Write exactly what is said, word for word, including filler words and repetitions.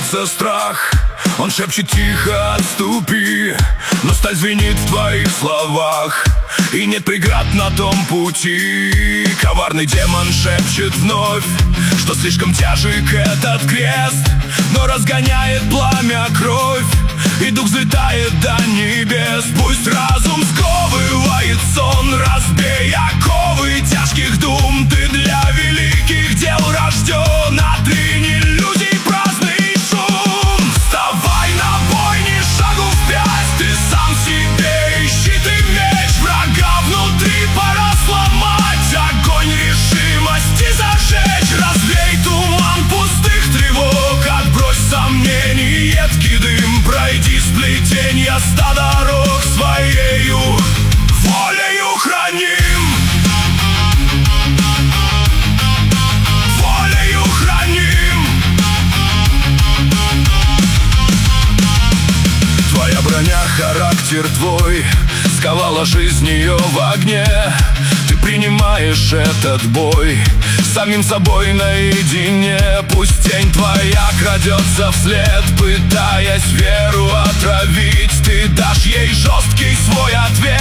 появился страх. Он шепчет: тихо, отступи. Но сталь звенит в твоих словах, и нет преград на том пути. Коварный демон шепчет вновь, что слишком тяжек этот крест, но разгоняет пламя кровь, и дух взлетает до небес. Пусть разум сковывает сон, разбей оковы тяжких дум. Ты для великих дел рожден, отринь иллюзий праздный шум. Вставай на бой, ни шагу впять, ты сам себе и щит и меч. Врага внутри пора сломать, огонь решимости зажечь. Развей туман пустых тревог, отбрось сомнений, едкий дым. Пройди сплетенья ста дорог, своею волею храним. Волею храним. Твоя броня, характер твой сковала жизнь ее в огне. Ты принимаешь этот бой с самим собой наедине. Пусть тень твоя крадется вслед, пытаясь веру отравить, ты дашь ей жесткий свой ответ.